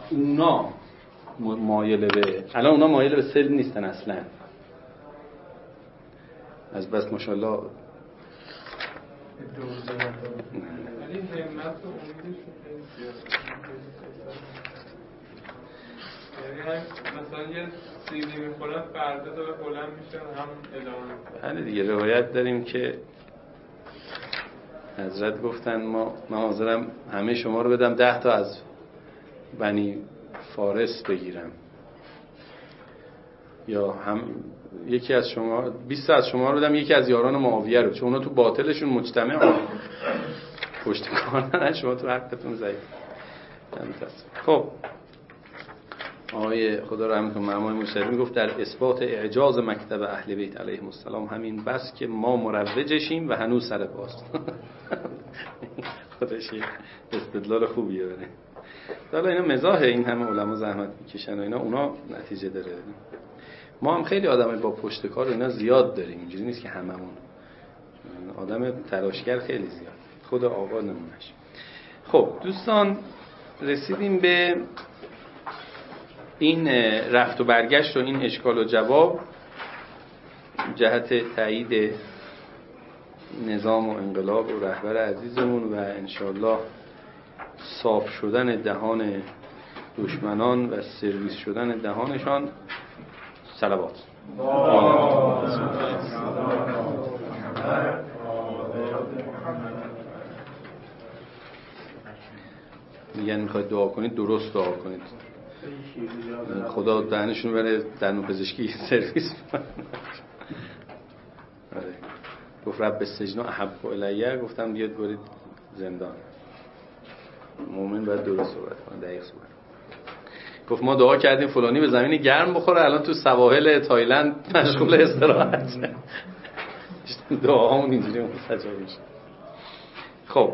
اونا مایل به، الان اونا مایل به سلم نیستن اصلا، از بس ماشاءالله. ولی همت و امیدش خیلی زیاده. یعنی مثلا یه سیدی میخورن فردا دوباره بلند میشن هم ادامه. بله دیگه، روایت داریم که حضرت گفتن من حاضرم همه شما رو بدم 10 تا از بنی فارس بگیرم، یا هم یکی از شما 20 تا از شما رو بدم، یکی از یاران معاویه رو، چون اونا تو باطلشون مجتمع پشت کار ندارن، شما تو حقتون ضعیف. خب آقای خدا رحمت کنه امام موسوی میگفت در اثبات اعجاز مکتب اهل بیت علیهم السلام همین بس که ما مروجشیم و هنوز سر باست. خودش استدلال خوبیه بره. حالا اینا مزاحه، این همه علما زحمت میکشن و اینا، اونا نتیجه داره. ما هم خیلی آدم با پشت کار و اینا زیاد داریم، اینجوری نیست که هممون، آدم تلاشگر خیلی زیاد، خود آقا نمونش. خب دوستان رسیدیم به این رفت و برگشت و این اشکال و جواب جهت تایید نظام و انقلاب و رهبر عزیزمون و انشالله صاف شدن دهان دشمنان و سرویس شدن دهانشان. صلوات. میگن میخواید دعا کنید درست دعا کنید، خدا دهنشون بره دهن پزشکی سرویس. آره گفت رب السجن احب الیه، گفتم بیاد برید زندان. مومن باید درست صحبت کنه، دقیق صحبت. گفت ما دعا کردیم فلانی به زمین گرم بخوره، الان تو سواحل تایلند مشغول استراحت. دعاهامون اینجوری مستجاب میشه. خب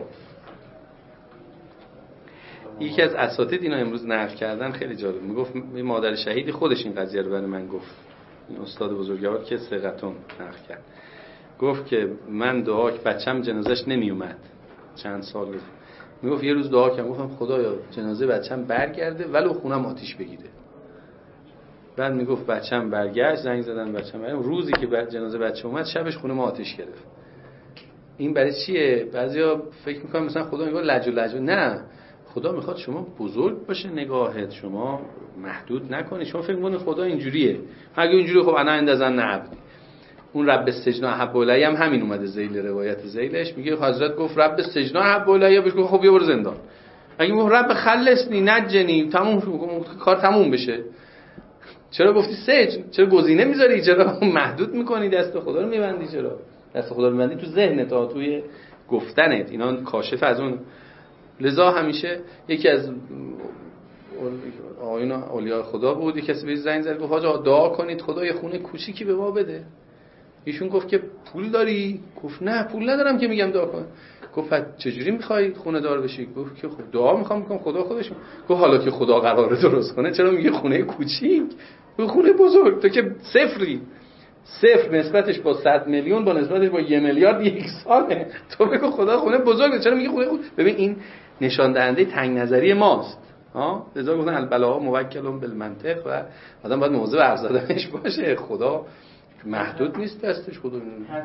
یکی از اساتید اینا امروز نقل کردن، خیلی جالب. میگفت مادر شهیدی خودش این قضیه رو برای من گفت، این استاد بزرگوار که ثقتون نقل کرد، گفت که من دعا که بچم جنازش نمی اومد چند سال بود، میگفت یه روز دعا کردم گفتم خدایا جنازه بچم برگرده ولو خونم آتیش بگیره. بعد میگفت بچم برگشت، زنگ زدن بچم برگشت، روزی که جنازه بچه اومد شبش خونه ما آتیش گرفت. این برای چیه؟ بعضیا فکر میکنن مثلا خدا میگه لجو. نه، خدا میخواد شما بزرگ باشه نگاهت، شما محدود نکنی. شما فکر میکنید خدا اینجوریه، اگه اینجوری خب انا اندزن عبدی. اون رب السجن احب الیه هم همین اومده ذیل روایت ذیلش، میگه حضرت گفت رب السجن احب الیه، بهش گفت خب بیا برو زندان. اگه میگه رب خلصنی نجنی، تموم کار تموم بشه. چرا گفتی سجن؟ چرا گزینه میذاری؟ چرا محدود میکنی؟ دست خدا رو میبندی؟ چرا دست خدا رو میبندی تو ذهنت تا توی گفتنت؟ اینا کاشف از اون. لذا همیشه یکی از آقایون اولیاء خدا بود، کسی بهش زنگ زد گفت آقا دعا کنید خدا یه خونه کوچیکی به ما بده. ایشون گفت که پول داری؟ گفت نه پول ندارم که میگم دعا کن. گفت چجوری میخوای خونه دار بشی؟ گفت که خب دعا میکنم خدا خودش. گفت حالا که خدا قراره درست کنه چرا میگه خونه کوچیک؟ گفت خونه بزرگ، تو که صفری، صفر نسبتش با 100 میلیون با نسبتش با 1 میلیارد یکسانه. تو بگو خدا خونه بزرگه چرا میگه خونه کوچیک؟ ببین این نشان دهنده تنگ نظری ماست. لذا گفتن البلاغ موکل بالمنطق و آدم باید مواظب حرف زدنش باشه. خدا محدود نیست دستش، خدا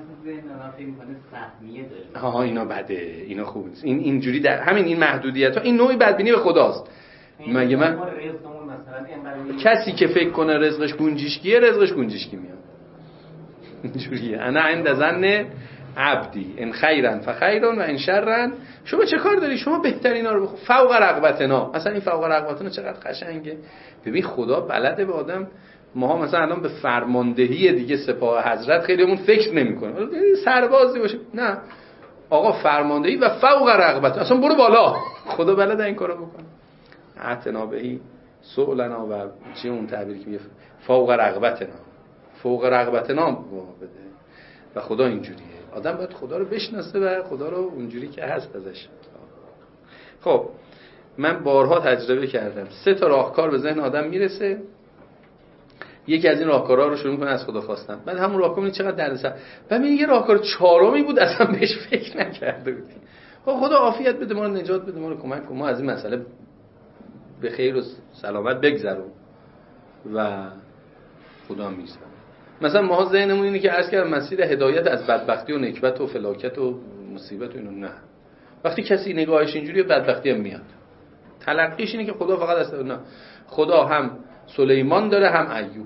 اینا بده، اینا خوب نیست. این اینجوری در همین این محدودیت ها این نوعی بدبینی به خداست. مگه من کسی که فکر کنه رزقش گنجشکیه رزقش گنجشکی میاد. اینجوریه. انا عند ظن عبدی ان خیرا فخیرا و ان شرا. شما چه کار داری؟ شما بهترینا رو بخو. فوق رغبتنا. مثلا این فوق رغبتنا چقدر قشنگه. ببین خدا بلده به آدم. ما مثلا الان به فرماندهی دیگه سپاه حضرت خیلیمون فکر نمی‌کنیم. سربازی باشه. نه. آقا فرماندهی و فوق رغبت. اصلا برو بالا. خدا بلده این کارو بکنه. اعتنا بهی سؤلنا و چی اون تعبیری که میگه فوق رغبتنا. فوق رغبتنا بده. و خدا اینجوریه. آدم باید خدا رو بشناسه و خدا رو اونجوری که هست ازش. خب من بارها تجربه کردم 3 تا راهکار به ذهن آدم میرسه، یکی از این راهکارها رو شروع کنه از خدا خواستن، بعد همون راهکار چقدر دردسر. ببین یه راهکار 4می بود اصلا بهش فکر نکرده بودیم. خدا عافیت بده، ما رو نجات بده، ما رو کمک کن، ما از این مسئله به خیر و سلامت بگذرون و خدا می‌سازه. مثلا ما ذهنمون اینه که عرض کردم مسیر هدایت از بدبختی و نکبت و فلاکت و مصیبت و اینو نه. وقتی کسی نگاهش اینجوریه بدبختی هم میاد. تلقیش اینه که خدا فقط از نه. خدا هم سلیمان داره، هم ایوب،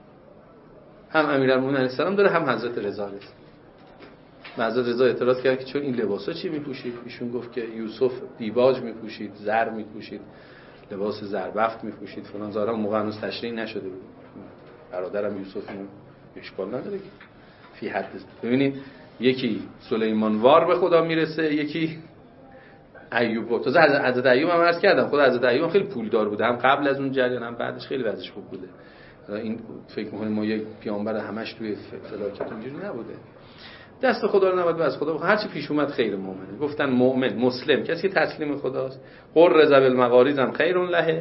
هم امیرالمومنین علیه السلام داره، هم حضرت رضا علیه السلام. حضرت رضا اعتراض کرد که چون این لباسا چی میپوشید؟ ایشون گفت که یوسف دیباج میپوشید، زر میپوشید، لباس زربفت میپوشید فلان. ظاهرا موقع هنوز تشریع نشده بود. برادرم یوسف اینو اشکال نداره که فی حد. ببینید یکی سلیمان وار به خدا میرسه، یکی ایوب. تازه حضرت ایوب هم عرض کردم خود حضرت ایوب خیلی پولدار بوده، هم قبل از اون جریان هم بعدش خیلی وضعش خوب بوده. این فکر می‌کنیم ما یک پیامبر همش توی فلاکت اونجوری نبوده. دست خدا رو نباید از خدا، هر چی پیش اومد خیر مؤمنه. گفتن مؤمن مسلم کسی که تسلیم خداست. قرز بالمغاریز هم خیر له،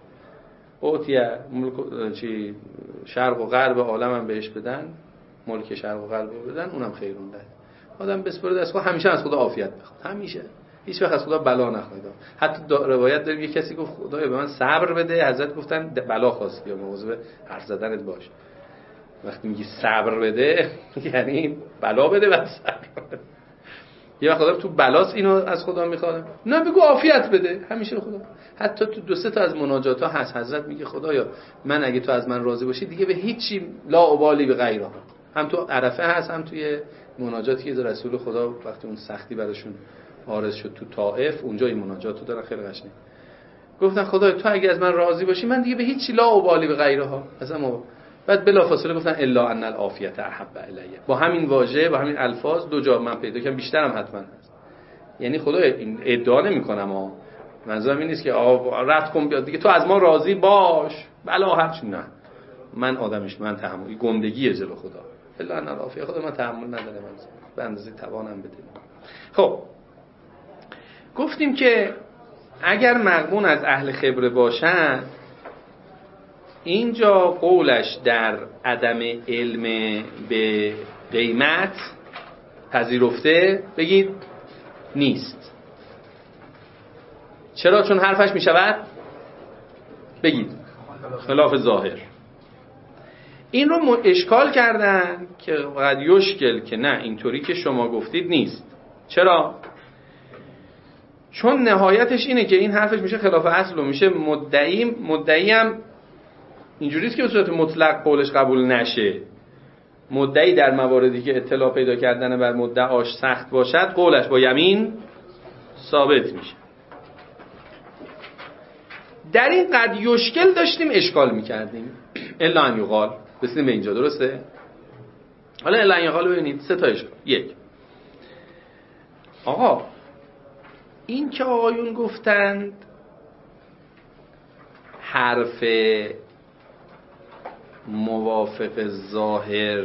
اوتیه ملک چی شرق و غرب عالم هم بهش بدن، ملک شرق و غرب رو بدن، اونم خیر له. آدم بسپره دست خدا، همیشه از خدا عافیت بخواد، همیشه هیچ وقت از خدا بلا نخواهید. حتی روایت داریم یه کسی گفت خدایا به من صبر بده، حضرت گفتن بلا خواستی یا مواظب حرف زدنت باش. وقتی میگی صبر بده یعنی بلا بده و صبر بده. یه وقت آدم تو بلاست اینو از خدا میخواد، نه بگو عافیت بده، همیشه خدا. حتی تو دو سه تا از مناجات ها هست حضرت میگه خدایا من اگه تو از من راضی باشی دیگه به هیچی لا ابالی به غیرها. هم تو عرفه هست، هم توی مناجاتی که رسول خدا وقتی اون سختی براشون عارض شد تو طائف، اونجا این مناجاتو دارن خیلی قشنگ. گفتن خدایا تو اگه از من راضی باشی من دیگه به هیچی لا ابالی به غیرها. مثلا بعد بلافاصله گفتن الا ان العافیت احب الیه. با همین واژه با همین الفاظ دو جا من پیدا کردم، بیشترم حتما هست. یعنی خدا این ادعا نمی‌کنم ها، منظورم این نیست که رد کن بیاد دیگه تو از ما راضی باش بلا هرچی، نه من آدمش، من تحمل گندگی جلو خدا، الا ان العافیه خدا من تحمل نداره، من به اندازه توانم بده. خب گفتیم که اگر مغبون از اهل خبره باشن، اینجا قولش در عدم علم به قیمت پذیرفته بگید نیست. چرا؟ چون حرفش می شود بگید خلاف ظاهر. این رو اشکال کردن که قد یشکل که نه اینطوری که شما گفتید نیست. چرا؟ چون نهایتش اینه که این حرفش میشه خلاف اصل و میشه مدعی هم اینجوریست که به صورت مطلق قولش قبول نشه. مدعی در مواردی که اطلاع پیدا کردن بر مدعاش سخت باشد قولش با یمین ثابت میشه. در این قد یشکل داشتیم اشکال میکردیم. الا ان یقال رسیدیم به اینجا، درسته؟ حالا الا ان یقال ببینید سه تا اشکال. یک، آقا این که آقایون گفتند حرف موافق ظاهر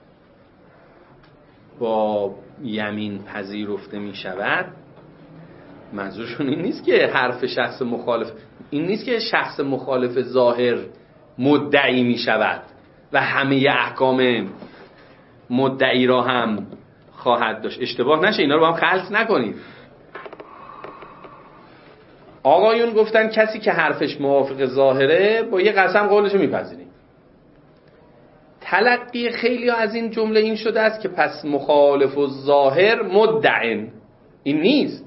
با یمین پذیرفته می شود، منظورشون این نیست که حرف شخص مخالف، این نیست که شخص مخالف ظاهر مدعی می شود و همه احکام مدعی را هم خواهد داشت. اشتباه نشه، اینا رو با هم خلط نکنید. آقایون گفتن کسی که حرفش موافق ظاهره با یه قسم قولشو میپذیریم. تلقی خیلی از این جمله این شده است که پس مخالف و ظاهر مدعن. این نیست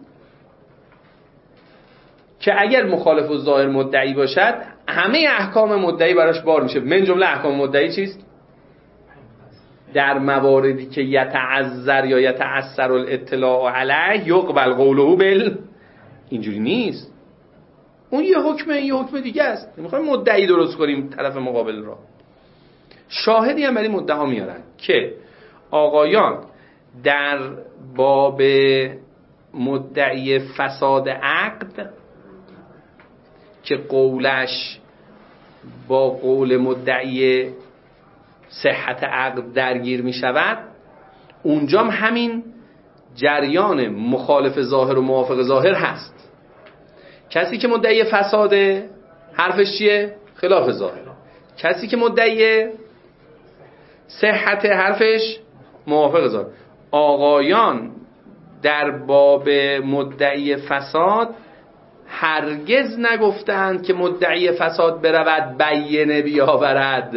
که اگر مخالف و ظاهر مدعی باشد همه احکام مدعی براش بار میشه. من جمله احکام مدعی چیست؟ در مواردی که یتعذر یا یتعثر الاطلاع علیه یقبل قوله بل. اینجوری نیست. اون یه حکمه، یه حکم دیگه است. میخوایم مدعی درست کنیم طرف مقابل را. شاهدی هم برای مدعا میارن که آقایان در باب مدعی فساد عقد که قولش با قول مدعی صحت عقد درگیر می شود، اونجام همین جریان مخالف ظاهر و موافق ظاهر هست. کسی که مدعی فساده حرفش چیه؟ خلاف ظاهر. کسی که مدعی صحت حرفش موافق ظاهر. آقایان در باب مدعی فساد هرگز نگفتند که مدعی فساد برود بینه بیاورد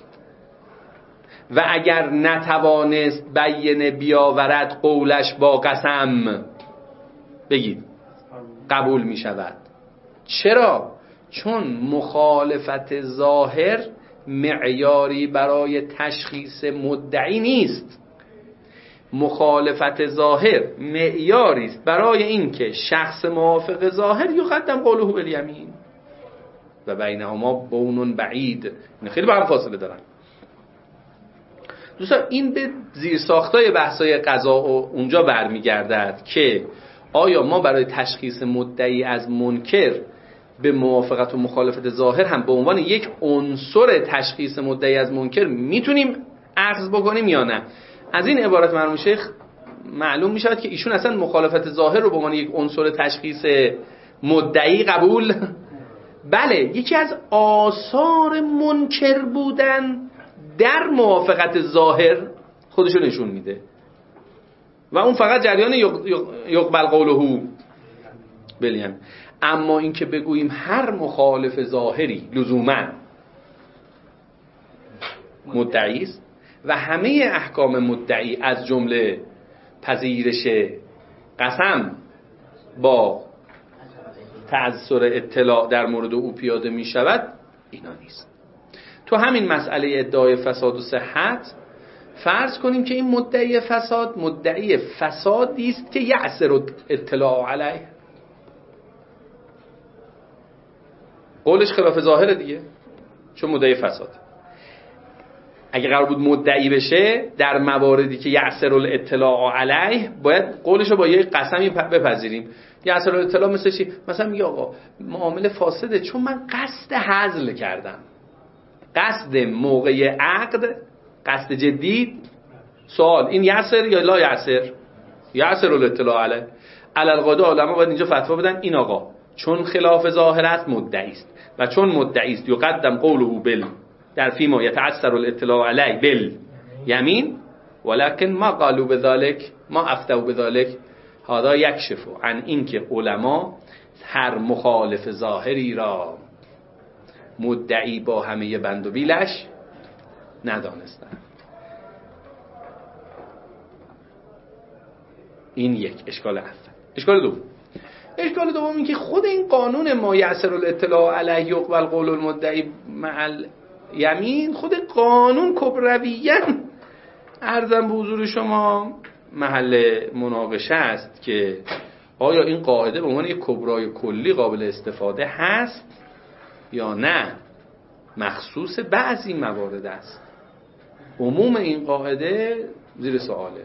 و اگر نتوانست بینه بیاورد قولش با قسم بگید قبول می شود. چرا؟ چون مخالفت ظاهر معیاری برای تشخیص مدعی نیست. مخالفت ظاهر معیاری است برای اینکه شخص موافق ظاهر یقدم قوله بالیمین و بینهما بون بعید. این خیلی با هم فاصله دارن. دوستان این به زیرساختای بحث‌های قضا و اونجا برمیگردد که آیا ما برای تشخیص مدعی از منکر به موافقت و مخالفت ظاهر هم به عنوان یک عنصر تشخیص مدعی از منکر میتونیم اخذ بکنیم یا نه؟ از این عبارت مرحوم شیخ معلوم میشود که ایشون اصلا مخالفت ظاهر رو به عنوان یک عنصر تشخیص مدعی قبول بله، یکی از آثار منکر بودن در موافقت ظاهر خودشو نشون میده و اون فقط جریان یقبل قوله بلیم. اما اینکه بگوییم هر مخالف ظاهری لزوما مدعی است و همه احکام مدعی از جمله پذیرش قسم با تعذر اطلاع در مورد او پیاده می شود، اینا نیست. تو همین مسئله ادعای فساد و صحت فرض کنیم که این مدعی فساد مدعی فسادی است که یعسر اطلاع علیه، قولش خلاف ظاهره دیگه چون مدعی فساد. اگه قرار بود مدعی بشه در مواردی که یعسر الاطلاع علیه باید قولش رو با یه قسمی بپذیریم. یعسر الاطلاع مثل چی؟ مثلا میگه آقا معامله فاسده چون من قصد هزل کردم، قصد موقع عقد، قصد جدی. سوال این یعسر یا لا یعسر؟ یعسر الاطلاع علیه. علالقاعده علما باید اینجا فتوا بدن این آقا چون خلاف ظاهر است مدعی است و چون مدعی است یقدم قوله بل در فیما یتعثر الاطلاع علیه بل یمین ولکن ما قالوا بذلك ما افتوا بذلك هذا یکشف عن اینکه علما هر مخالف ظاهری را مدعی با همه بند و بیلش ندانستند. این یک اشکال هست. اشکال دوم این که خود این قانون ما یعسر الاطلاع علیه یقبل قول المدعی مع الیمین خود قانون کبرویاً عرضم به حضور شما محل مناقشه است که آیا این قاعده به عنوان یک کبرای کلی قابل استفاده هست یا نه، مخصوص بعضی موارد است. عموم این قاعده زیر سؤاله.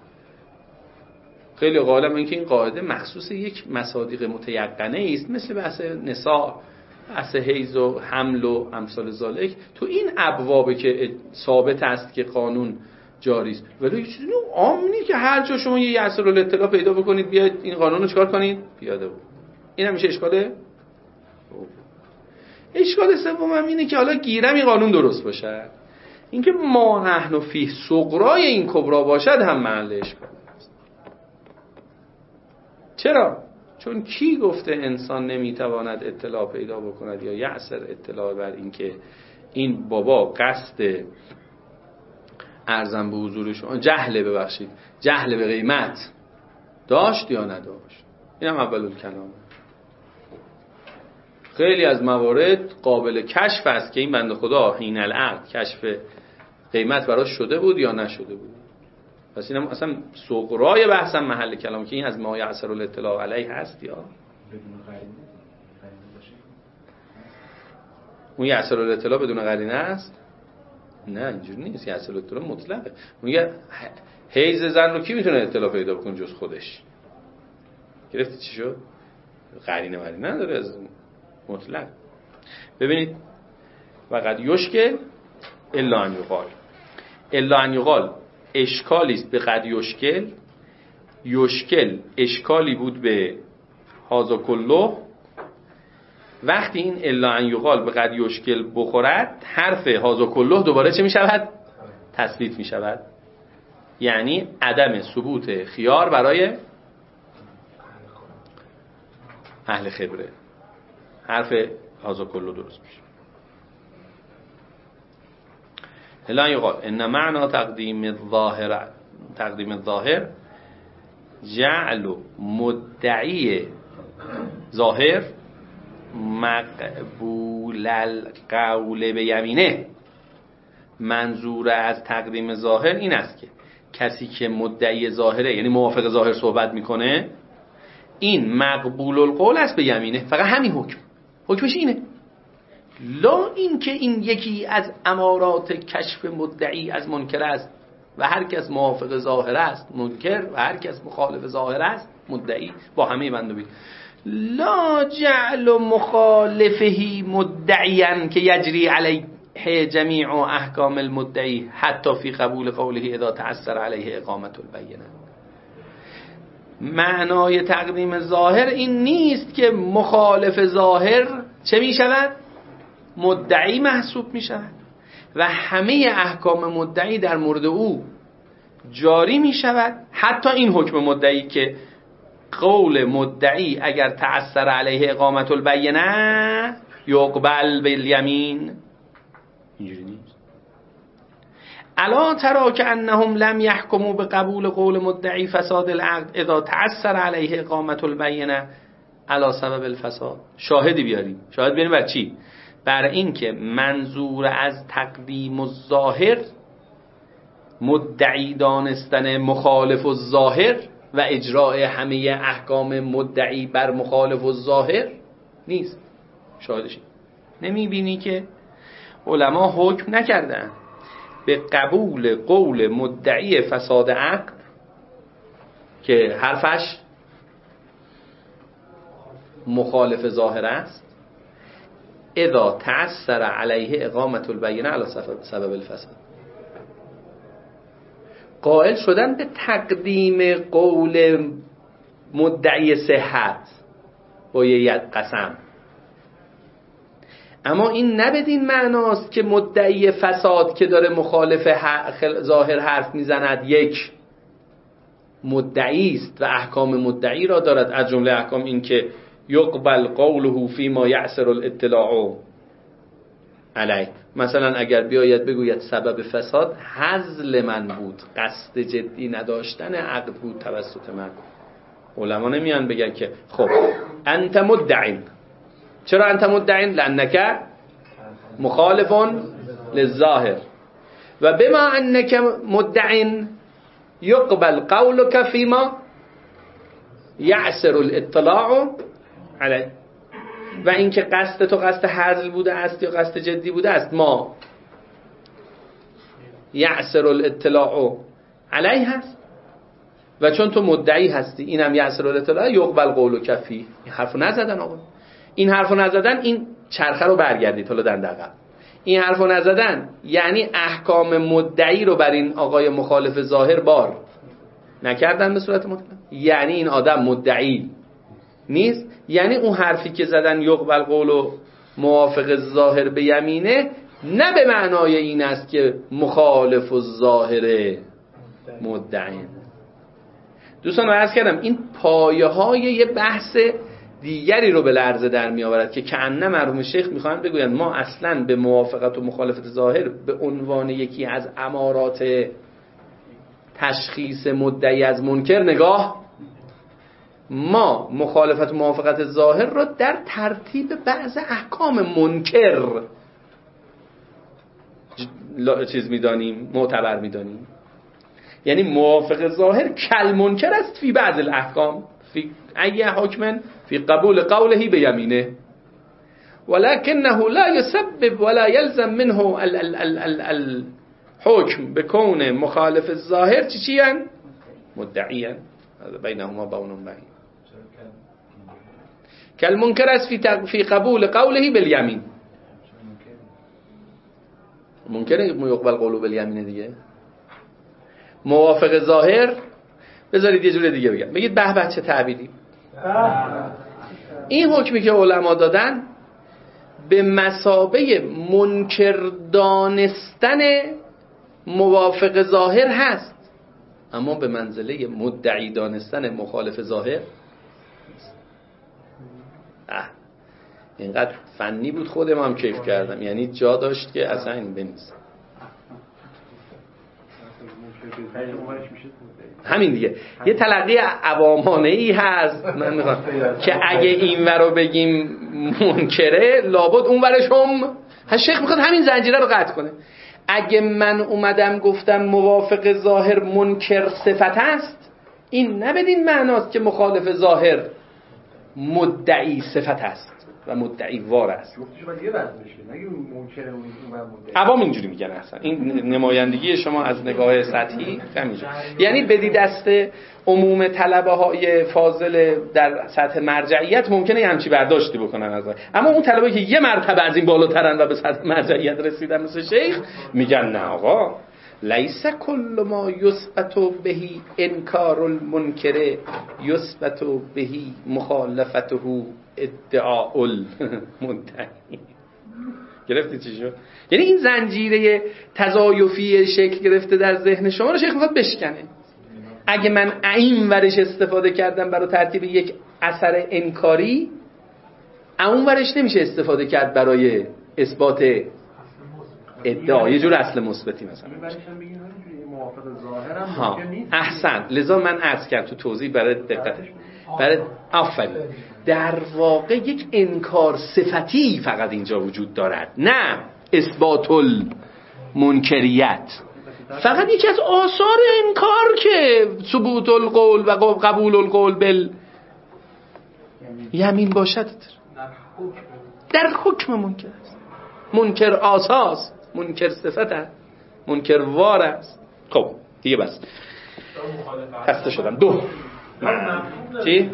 خیلی غالب اینکه این قاعده مخصوص یک مصادیق متیقنه است، مثل بحث نساء، بحث حیض و حمل و امثال ذالک. تو این ابوابه که ثابت است که قانون جاری است، ولی یه چیزی عامه که هر جا شما یه یعسر الاطلاع پیدا بکنید بیاید این قانون رو چکار کنید پیاده بود. این هم میشه اشکاله. اشکال سوم هم اینه که حالا گیرم این قانون درست باشه، اینکه ما نحن فیه صغرای این کبرا باشد هم محل اشکال. چرا؟ چون کی گفته انسان نمیتواند اطلاع پیدا بکند یا یعسر اطلاع بر این که این بابا قصد ارزم به حضور شما جهل به قیمت داشت یا نداشت؟ این هم اول الکلام. خیلی از موارد قابل کشف است که این بنده خدا حین العقد کشف قیمت براش شده بود یا نشده بود. پس اینم اصلا صغرای بحثم محل کلام که این از ما یعسر الاطلاع علیه هست یا اون یعسر الاطلاع بدون قرینه است؟ نه اینجوری نیست. یعسر الاطلاع مطلقه. میگه حیض زن رو کی میتونه اطلاع پیدا بکنه جز خودش؟ گرفتی چی شد؟ قرینه نداره از مطلق. ببینید وقد یشکل الا ان یقال. الا ان یقال اشکالی است به قد یشکل اشکالی بود به هذا کله. وقتی این الا ان یقال به قد یشکل بخورد حرف هذا کله دوباره چه می شود؟ تثبیت می شود. یعنی عدم ثبوت خیار برای اهل خبره. حرف هازا کلو درست میشه. الا یقال ان معنا تقدیم الظاهر جعل مدعی ظاهر مقبول القول به یمینه. منظور از تقدیم ظاهر این است که کسی که مدعی ظاهره، یعنی موافق ظاهر صحبت میکنه، این مقبول القول است به یمینه. فقط همین حکمش اینه، لا این که این یکی از امارات کشف مدعی از منکر است و هر کس موافق ظاهر است منکر و هر کس مخالف ظاهر است مدعی، با همه بندوبی. لا جعل مخالفه مدعیاً که یجری علیه جمیع احکام المدعی حتی فی قبول قوله اذا تأثر علیه اقامت البینه. معنای تقدیم ظاهر این نیست که مخالف ظاهر چه می شود؟ مدعی محسوب می شود و همه احکام مدعی در مورد او جاری می شود، حتی این حکم مدعی که قول مدعی اگر تأثر علیه اقامت البینه یقبل بالیمین. اینجوری نیست. الا ترى که انهم لم يحكموا بقبول قول مدعی فساد العقد اذا تأثر علیه اقامت البینه علی سبب الفساد. شاهدی بیاریم. شاهد بیاریم بر چی؟ بر این که منظور از تقدیم الظاهر مدعی دانستن مخالف الظاهر و اجراء همه احکام مدعی بر مخالف الظاهر نیست. شاهدشی نمیبینی که علما حکم نکردن به قبول قول مدعی فساد عقد که حرفش مخالف ظاهر است اذا تأثر علیه اقامت البینه علی سبب الفساد. قائل شدن به تقدیم قول مدعی صحت با یه قسم، اما این نه بدین معناست که مدعی فساد که داره مخالف ظاهر حرف میزند یک مدعی است و احکام مدعی را دارد، از جمله احکام این که یقبل قوله فیما یعسر الاطلاع علیه. مثلا اگر بیاید بگوید سبب فساد هزل من بود، قصد جدی نداشتن عقد بود توسط من، علما نمیان بگن که خب انت مدعین. چرا انت مدعین؟ لانک مخالف للظاهر و بما انک مدعین یقبل قولک فیما یعسر الاطلاع علیه. و اینکه قصد تو قصد هزل بوده است یا قصد جدی بوده است ما یعسر الاطلاع علیه هست و چون تو مدعی هستی اینم یعسر الاطلاع یقبل قول و کفی. این حرفو نزدن آقا، این حرفو نزدن، این چرخه رو برگردید حالا دندقه. این حرفو نزدن یعنی احکام مدعی رو بر این آقای مخالف ظاهر بار نکردن به صورت مطلق، یعنی این آدم مدعی نیست. یعنی اون حرفی که زدن یقبل قول و موافق ظاهر به یمینه نه به معنای این است که مخالف الظاهر مدعین. دوستان عرض کردم این پایه های یه بحث دیگری رو به لرزه در می آورد که کأنه مرحوم شیخ میخوان بگویند ما اصلا به موافقت و مخالفت ظاهر به عنوان یکی از امارات تشخیص مدعی از منکر نگاه، ما مخالفت و موافقت ظاهر را در ترتیب بعض احکام منکر چیز میدانیم، معتبر میدانیم. یعنی موافق ظاهر کل منکر است فی بعض الاحکام فی ای حکم فی قبول قوله بیمینه ولکنه لا يسبب ولا يلزم منه الحكم بكون مخالف الظاهر چیان مدعیان بینهما بون بعید کل منکر است فی قبول قوله بالیمین. منکره یقبل قوله بالیمین دیگه. موافق ظاهر بذارید یه جور دیگه بگم، بگید به به چه تعبیری. این حکمی که علما دادن به مثابه منکر دانستن موافق ظاهر هست، اما به منزله مدعی دانستن مخالف ظاهر. اینقدر فنی بود خودم هم کیف کردم، یعنی جا داشت که اصلا این بنویسم. همین دیگه یه تلقی عوامانه‌ای هست من میخوام که اگه این ور رو بگیم منکره لابد اون ورش هم شیخ میخواد همین زنجیره رو قطع کنه. اگه من اومدم گفتم موافق ظاهر منکر صفت است، این نه بدین معناست که مخالف ظاهر مدعی صفت است و مدعی وار است. عوام اینجوری میگن اصلا. این نمایندگی شما از نگاه سطحی همینجوری، یعنی بدی دست عموم طلبه های فاضل در سطح مرجعیت ممکنه همچی برداشتی بکنن از آن. اما اون طلبه که یه مرتبه از این بالاترن و به سطح مرجعیت رسیدن مثل شیخ میگن نه آقا، لیس کل ما یثبت بهی انکار المنکر یثبت بهی مخالفته ادعاء المدعی. گرفتی چی شد؟ یعنی این زنجیره تضایفی شکل گرفته در ذهن شما رو شیخ میخواد بشکنه. اگه من این ورش استفاده کردم برای ترتیب یک اثر انکاری، اون ورش نمیشه استفاده کرد برای اثبات ادعا، یه جور اصل مثبتی مثلا. ها احسن، لذا من عرض کردم تو توضیح برای دقتش، برای آفرین، در واقع یک انکار صفتی فقط اینجا وجود دارد، نه اثبات المنکریت. فقط یکی از آثار انکار که ثبوت القول و قبول القول بال یمین باشد در حکم منکر است. منکر آساس، منکر صفت است، منکر وار است. خب دیگه بس خسته شدم. دو چی؟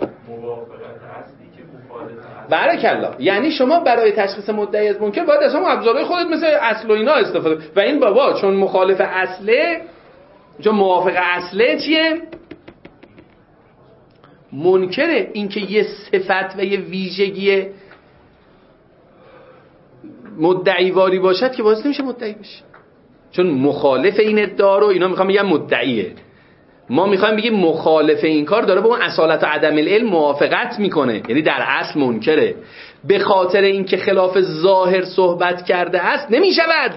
بارکالله. یعنی شما برای تشخیص مدعی از منکر باید از هم ابزارهای خودت مثل اصل و اینا استفاده. و این بابا چون مخالف اصله، چون موافق اصله چیه؟ منکره. این که یه صفت و یه ویژگی مدعی واری باشد که باعث نمیشه مدعی بشه، چون مخالف این ادعا رو اینا میخوام بگم مدعیه. ما میخوایم بگیم مخالف این کار داره با اون اصالت و عدم العلم موافقت میکنه، یعنی در اصل منکره. به خاطر اینکه خلاف ظاهر صحبت کرده است نمیشود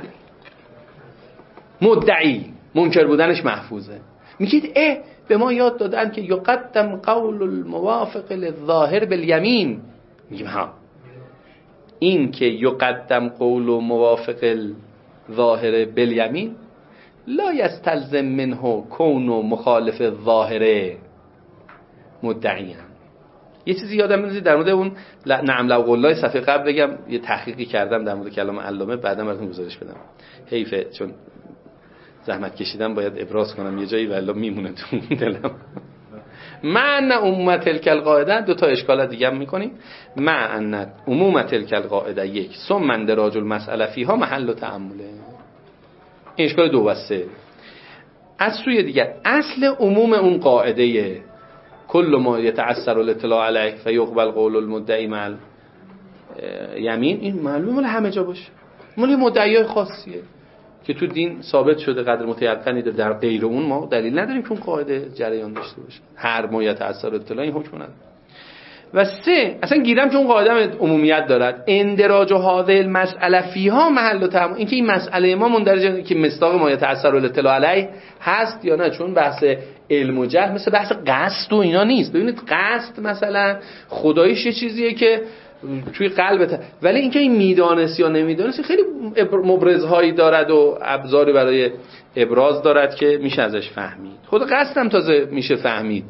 مدعی، منکر بودنش محفوظه. میگید به ما یاد دادن که یقدم قول الموافق للظاهر بالیمین. میگیم ها، این که یقدم قول موافق الظاهر بالیمین لا یستلزم منه کون مخالف الظاهر مدعیان. یه چیزی یادم میاد در مورد اون نعم لو قلای صفحه قبل بگم، یه تحقیقی کردم در مورد کلام علامه، بعدا براتون گزارش بدم. حیفه چون زحمت کشیدم باید ابراز کنم یه جایی والله میمونه تو دلم. معنی عموم تلک القاعده، دو تا اشکالات دیگه هم میکنیم. معنی عموم تلک القاعده یک، ثم اندراج المسئله فیها محل تأمله. این اشکال 2 و 3. از سوی دیگر اصل عموم اون قاعده کل ما یتعثر الاطلاع علیه فیقبل قول المدعی مع یمین، این معلومه مال همه جا باشه، مال مدعیای خاصیه که تو دین ثابت شده قدر متیقنی در غیر اون ما دلیل نداریم که اون قاعده جریان داشته باشه. هر ما یتعثر اطلاع این حکم نداره. و 3 اصلا گیرم که اون قاعده عمومیت دارد. اندراج هذه المسئله فیها محل تأمل، اینکه این مسئله ما مندرجه که مصداق ما یتعثر الاطلاع علیه هست یا نه، چون بحث علم و جهل مثل بحث قصد و اینا نیست. ببینید قصد مثلا خداییش یه چیزیه که توی قلبته، ولی اینکه این میدانست یا نمیدانست خیلی مبرزهایی دارد و ابزاری برای ابراز دارد که میشه ازش فهمید. خود قصدم تازه میشه فهمید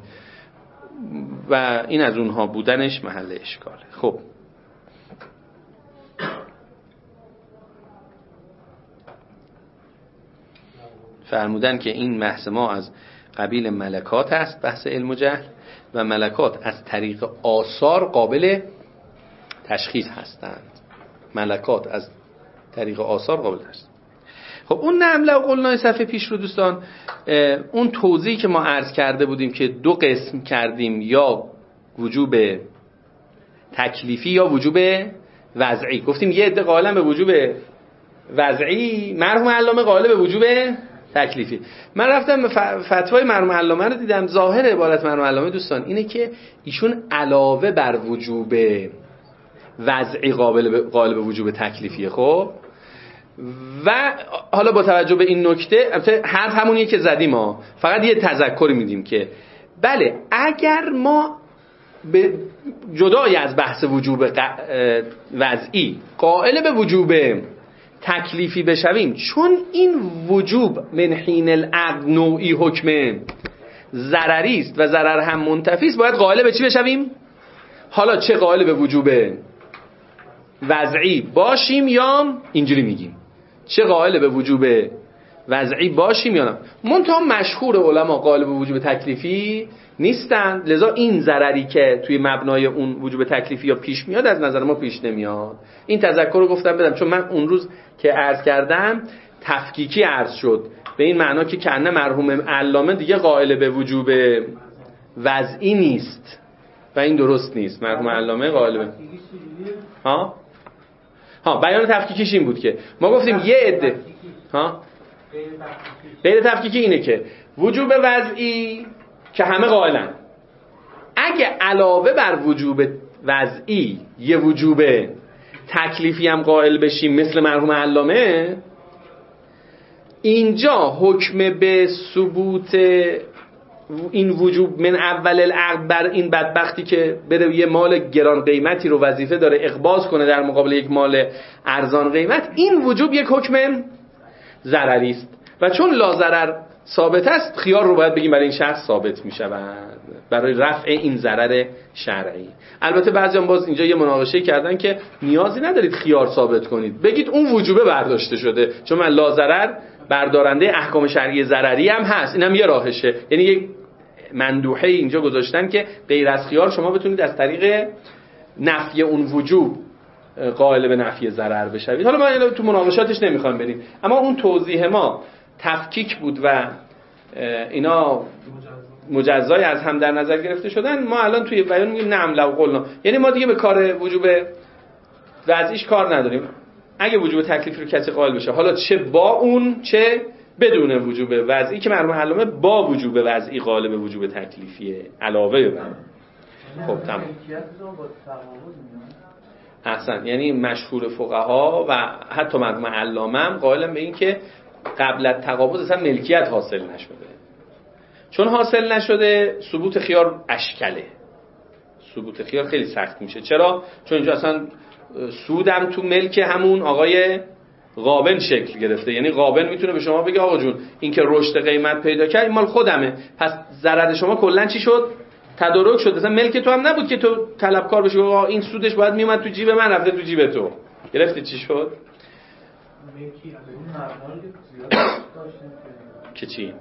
و این از اونها بودنش محل اشکاله. خب فرمودن که این بحث ما از قبیل ملکات است، بحث علم و جهل، و ملکات از طریق آثار قابل تشخیص هستند. ملکات از طریق آثار قابل هست. خب اون نعم لو قلنا صفحه پیش رو دوستان، اون توضیحی که ما عرض کرده بودیم که 2 قسم کردیم، یا وجوب تکلیفی یا وجوب وضعی. گفتیم یه عده قائلن به وجوب وضعی، مرحوم علامه قائل به وجوب تکلیفی. من رفتم فتوای مرحوم علامه رو دیدم، ظاهر عبارت مرحوم علامه دوستان اینه که ایشون علاوه بر وجوب وضعی قائل به وجوب تکلیفیه. خب و حالا با توجه به این نکته حرف همونیه که زدیم ما، فقط یه تذکری میدیم که بله اگر ما به جدای از بحث وجوب وضعی قائل به وجوب تکلیفی بشویم، چون این وجوب من حین العقد نوعی حکم ضرری است و ضرر هم منتفی است، باید قائل به چی بشویم؟ حالا چه قائل به وجوب وضعی باشیم یا اینجوری میگیم چه قائل به وجوب وضعی باشیم یا نه. منتها مشهور علما قائل به وجوب تکلیفی نیستند، لذا این ضرری که توی مبنای اون وجوب تکلیفی یا پیش میاد از نظر ما پیش نمیاد. این تذکر رو گفتم بدم، چون من اون روز که عرض کردم تفکیکی عرض شد به این معنا که کنه مرحوم علامه دیگه قائل به وجوب وضعی نیست و این درست نیست. مرحوم علامه قائل به بیان تفکیکیش این بود که ما گفتیم یه عده غیر تفکیکی اینه که وجوب وضعی که همه قائلن، اگه علاوه بر وجوب وضعی یه وجوب تکلیفی هم قائل بشیم مثل مرحوم علامه، اینجا حکم به ثبوت این وجوب من اول العقد بر این بدبختی که بره یه مال گران قیمتی رو وظیفه داره اقباض کنه در مقابل یک مال ارزان قیمت، این وجوب یک حکم ضرری است و چون لا ضرر ثابت است خیار رو باید بگیم برای این شخص ثابت می شود برای رفع این ضرر شرعی. البته بعضیان باز اینجا یه مناقشه کردن که نیازی ندارید خیار ثابت کنید، بگید اون وجوبه برداشته شده، چون من لا ضرر بردارنده احکام شرعی ضرری هم هست، این هم یه راهشه. یعنی یک مندوحه اینجا گذاشتن که غیر از خیار شما بتونید از طریق نفی اون وجوب قائل به نفی ضرر بشوید. حالا ما تو مناقشاتش نمیخوایم بریم، اما اون توضیح ما تفکیک بود و اینا مجزای از هم در نظر گرفته شدن. ما الان توی بیان میگیم نعم لو قلنا، یعنی ما دیگه به کار وجوب وضعیش کار نداریم. اگه وجوب تکلیفی رو کسی قائل بشه، حالا چه با اون چه بدون وجوب وضعی، که مرحوم علامه با وجوب وضعی قائل به وجوب تکلیفیه علاوه بر. خب تمام. احسن. یعنی مشهور فقها و حتی مرحوم علامه هم قائلن به این که قبل از تقابض اصلا ملکیت حاصل نشده. چون حاصل نشده ثبوت خیار اشکله، ثبوت خیار خیلی سخت میشه. چرا؟ چون اینجا اصلا سودم تو ملک همون آقای غابن شکل گرفته. یعنی غابن میتونه به شما بگه آقا جون این که رشد قیمت پیدا کرد این مال خودمه، پس ضرر شما کلا چی شد؟ تدارک شد. اصلا ملک تو هم نبود که تو طلبکار بشی آقا این سودش باید میومد تو جیب من، رفته تو جیب تو. گرفتی چی شد؟ که چی؟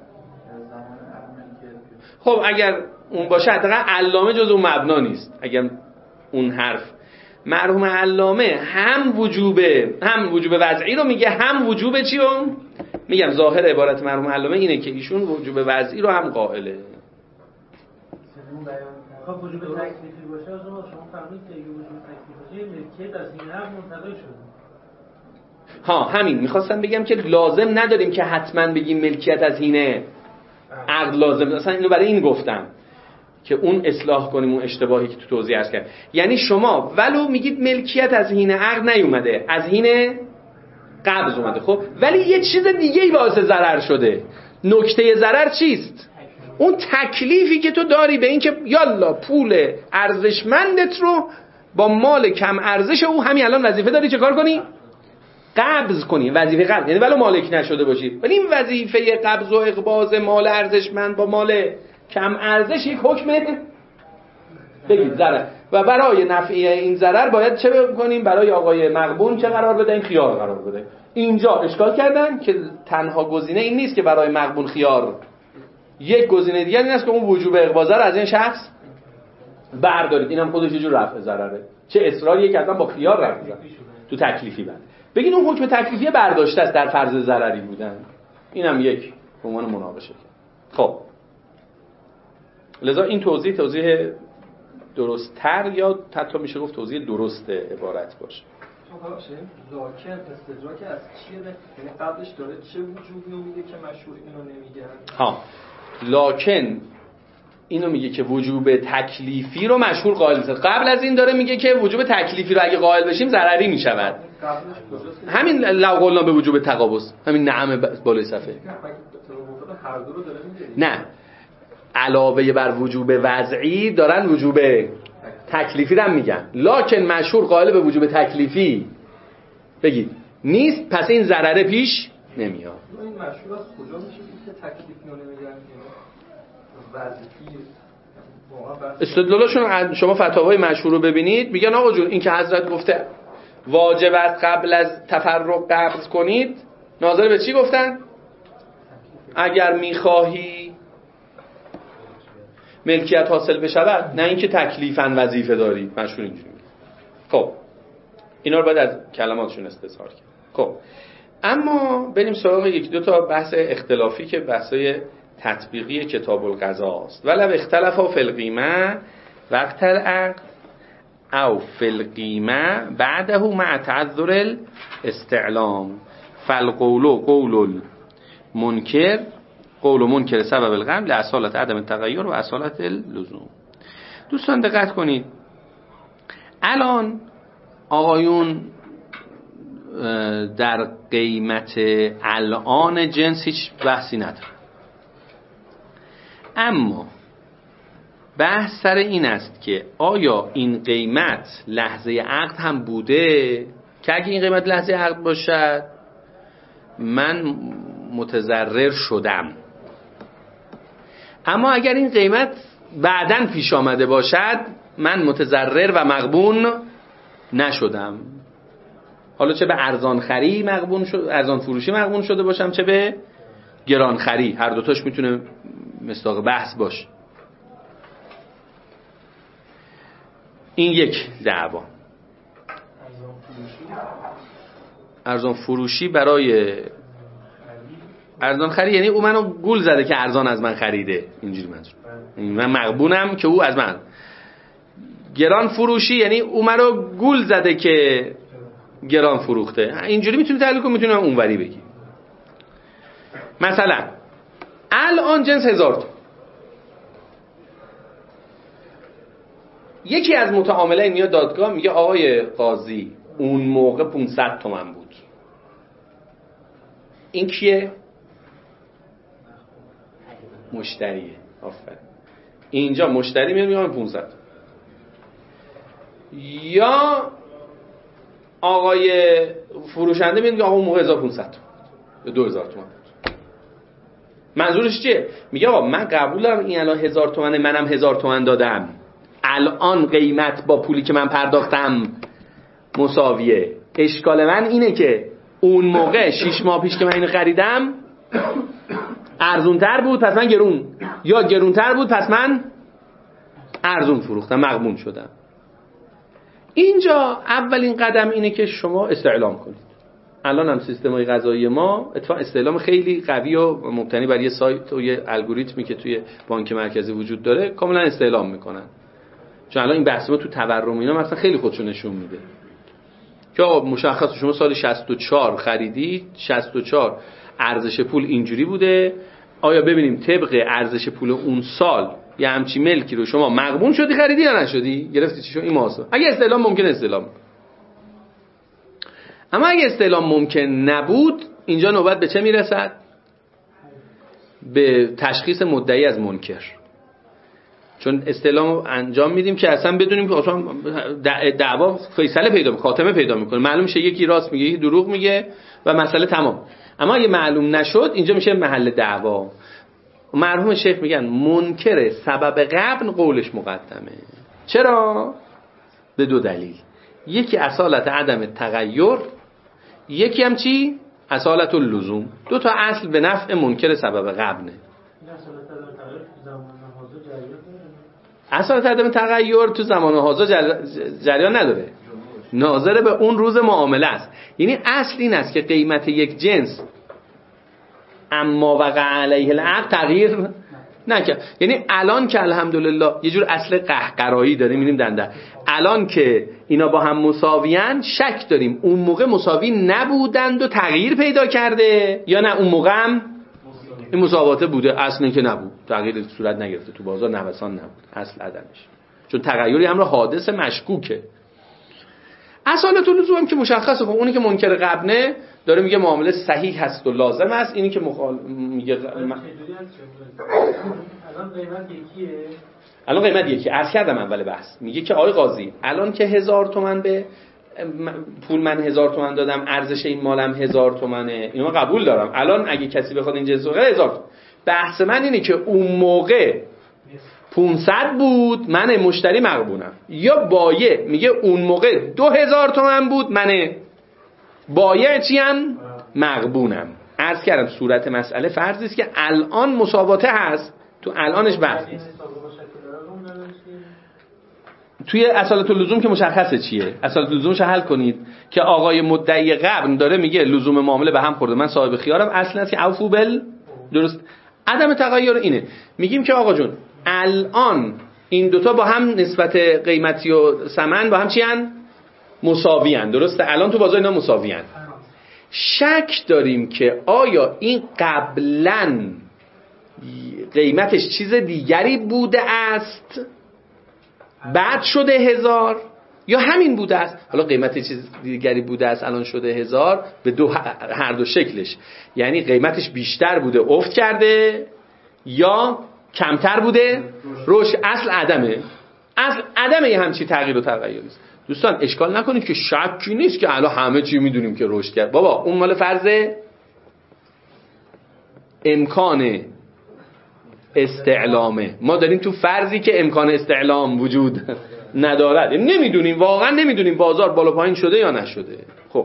خب اگر اون باشه حداقل علامه جز اون مبنا نیست. اگر اون حرف مرحوم علامه هم وجوب وضعی رو میگه، هم وجوب چی رو میگم. ظاهر عبارت مرحوم علامه اینه که ایشون وجوب وضعی رو هم قائله. خب وجوب تکلیفی باشه شما فهمید که وجوب تکلیفی ملکیت از این هم منتقل شده. همین میخواستم بگم که لازم نداریم که حتما بگیم ملکیت از اینه عقد لازم. اصلا اینو برای این گفتم که اون اصلاح کنیم اون اشتباهی که تو توضیح عرض کردم. یعنی شما ولو میگید ملکیت از هینه عقد نیومده، از هینه قبض اومده، خب ولی یه چیز دیگه ای باعث ضرر شده. نکته ضرر چیست؟ اون تکلیفی که تو داری به این که یالا پول ارزشمندت رو با مال کم ارزش او همین الان وظیفه داری چه کار کنی؟ قبض کنی. وظیفه قبض یعنی ولو مالک نشده باشی، ولی این وظیفه قبض و اقباض مال ارزشمند با مال کم ارزش یک حکمه بگید ضرر، و برای نفع این ضرر باید چه بکنیم؟ برای آقای مغبون چه قرار بدهیم؟ خیار قرار بدهیم. اینجا اشکال کردن که تنها گزینه این نیست که برای مغبون خیار، یک گزینه دیگه این است که اون وجوب اقباض رو از این شخص بردارید. اینم خودش یه جور رفع ضرره. چه اصراریه که اصلا با خیار رفع ضرر تو تکلیفی بعد بگید اون حکم تکلیفی برداشته است در فرض ضرری بودن. اینم یک به عنوان مناقشه. خب لذا این توضیح درست‌تر یا حتی میشه گفت توضیح درست عبارت باشه. لاکن استدراک از چیه؟ یعنی قبلش داره چه وجوبی رو میگه که مشهور اینو نمیگن. لاکن اینو میگه که وجوب تکلیفی رو مشهور قائل نیست. قبل از این داره میگه که وجوب تکلیفی رو اگه قائل بشیم ضرری میشود. همین لو قلنا به وجوب تقابض، همین نعم بالای صفحه. نه، علاوه بر وجوب وضعی دارن وجوب تکلیفی رو هم میگن. لکن مشهور قائل به وجوب تکلیفی بگید نیست، پس این ضرره پیش نمیاد. این مشهور از کجا میشه که تکلیفی رو نمیگن؟ وضعی استدلالشون شما فتاوای مشهور رو ببینید، میگن آقا جون این که حضرت گفته واجب است قبل از تفرق قبض کنید، ناظر به چی گفتن؟ اگر میخواهی ملکیت حاصل بشود، نه اینکه تکلیفاً وظیفه داری. مشهور اینجوری. خب اینا رو باید از کلماتشون استظهار کرد. خب اما بریم سراغ یک دو تا بحث اختلافی که بحثای تطبیقی کتاب القضا است. ولو اختلفا فی القیمه وقت العقد او فی القیمه بعده مع تعذر الاستعلام فالقول قول المنکر قول منکر سبب القمع لاصالت عدم التغیر و اصالت اللزوم. دوستان دقت کنید، الان آقایون در قیمت الان جنس هیچ بحثی نداره، اما بحث سر این است که آیا این قیمت لحظه عقد هم بوده که اگه این قیمت لحظه عقد باشد من متضرر شدم، اما اگر این قیمت بعداً پیش آمده باشد من متضرر و مغبون نشدم. حالا چه به ارزان خری مغبون شد، ارزان فروشی مغبون شده باشم، چه به گران خری، هر دوتاش میتونه مصداق بحث باشه. این یک دعوا. ارزان فروشی برای ارزان خری یعنی او منو گول زده که ارزان از من خریده، اینجوری منظور. من مغبونم که او از من. گران فروشی یعنی او منو گول زده که گران فروخته. اینجوری میتونی تحلیل کنی، میتونی اونوری بگی. مثلا الان جنس 1000 تومان، یکی از متعاملین میاد دادگاه میگه آقای قاضی اون موقع 500 تومان بود. این کیه؟ مشتریه. آفرین. اینجا مشتری میاد میگه 500. یا آقای فروشنده میاد میگه آقا اون موقع 1500 یا 2000 تومان. منظورش چیه؟ میگه آقا من قبول دارم این الان 1000 تومانه، منم 1000 تومان دادم، الان قیمت با پولی که من پرداختم مساویه. اشکال من اینه که اون موقع 6 ماه پیش که من اینو خریدم ارزونتر بود پس من گرون، یا گرونتر بود پس من ارزون فروختم، مغبون شدم. اینجا اولین قدم اینه که شما استعلام کنید. الان هم سیستم‌های قضایی ما اتفاقا استعلام خیلی قوی و مبتنی بر یه سایت و یه الگوریتمی که توی بانک مرکزی وجود داره کاملا استعلام میکنن. چون الان این بحث ما تو تورم اینا مثلا خیلی خودشو نشون میده که مشخصه شما سال 64 خریدی، 64 ارزش پول اینجوری بوده، آیا ببینیم طبق ارزش پول اون سال یه همچی ملکی رو شما مغبون شدی خریدی یا نشدی، گرفتی چی شو این ماسه. اگه استعلام ممکن استعلام، اما اگه استعلام ممکن نبود اینجا نوبت به چه میرسد؟ به تشخیص مدعی از منکر. چون استعلام انجام میدیم که اصلا بدونیم که اصلا دعوا فیصله پیدا میکنه، خاتمه پیدا میکنه، معلوم میشه یکی راست میگه یکی دروغ میگه و مسئله تمام. اما اگه معلوم نشد اینجا میشه محل دعوا. مرحوم شیخ میگن منکر سبب غبن قولش مقدمه. چرا؟ به دو دلیل. یکی اصالت عدم تغییر، یکی هم چی؟ اصالت اللزوم. دو تا اصل به نفع منکر سبب غبنه. اصالت عدم تغییر تو زمان حاضر جریان نداره، ناظر به اون روز معامله است. یعنی اصل این است که قیمت یک جنس اما وقع علیه العقد تغییر نکرد. یعنی الان که الحمدلله یه جور اصل قهقرایی داریم میریم دنده، الان که اینا با هم مساویان شک داریم اون موقع مساوی نبودند و تغییر پیدا کرده یا نه اون موقع هم این مساواته بوده، اصل اینکه نبود، تغییر صورت نگرفته، تو بازار نوسان نبود، اصل عدمش، چون تغییری امر حادث مشکوکه. اصالت اللزوم هم که مشخصه، خب اونی که منکر قبنه داره میگه معامله صحیح هست و لازم است، اینی که میگه الان قیمت یکی. عرض کردم اول بحث، میگه که آقای قاضی الان که 1000 تومان به پول من 1000 تومان دادم، ارزش این مالم 1000 تومانه، اینو من قبول دارم. الان اگه کسی بخواد این جنس 1000 تومان، بحث من اینه که اون موقع 500 بود، من مشتری مغبونم، یا بایع میگه اون موقع 2000 تومان بود، من بایع چیم؟ مغبونم. عرض کردم صورت مسئله فرضی است که الان مساواته هست، تو الانش بحث نیست. توی اصالت اللزوم که مشخصه چیه، اصالت اللزومش حل کنید که آقای مدعی قبن داره میگه لزوم معامله به هم خورده، من صاحب خیارم، اصل است که عفو بل درست. عدم تغییر اینه، میگیم که آقا جون الان این دوتا با هم نسبت قیمتی و ثمن با هم چی ان؟ مساوی ان، درسته؟ الان تو بازار اینا مساوی ان. شک داریم که آیا این قبلا قیمتش چیز دیگری بوده است بعد شده 1000 یا همین بوده است. حالا قیمت چیز دیگری بوده است الان شده 1000 به هر دو شکلش، یعنی قیمتش بیشتر بوده افت کرده یا کمتر بوده رشد. اصل عدمه یه همچی تغییر و تغییر است. دوستان اشکال نکنید که شکی نیست که الان همه چی میدونیم که رشد کرد. بابا اون مال فرض امکان استعلامه، ما داریم تو فرضی که امکان استعلام وجود ندارد، نمیدونیم، واقعا نمیدونیم بازار بالا پایین شده یا نشده. خب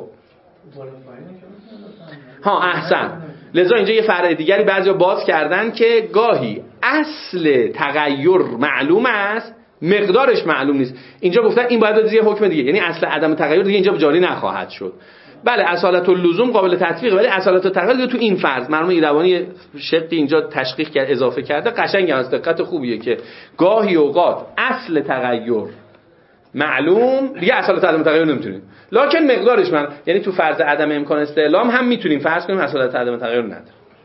احسن. لذا اینجا یه فرع دیگری بعضیا باز کردن که گاهی اصل تغییر معلوم است مقدارش معلوم نیست. اینجا گفتن این باید بده یه حکم دیگه، یعنی اصل عدم تغییر دیگه اینجا جاری نخواهد شد. بله اصالت اللزوم قابل تطبیق، ولی اصالت التغییر تو این فرض مرحوم ایروانی شقی اینجا تشقیق کرد، اضافه کرده، قشنگ است، دقت خوبیه که گاهی اوقات اصل تغییر معلوم دیگه اصالت عدم تغییر نمیتونیم، لکن مقدارش من، یعنی تو فرض عدم امکان استعلام هم میتونیم فرض کنیم اصالت عدم تغییر نداره.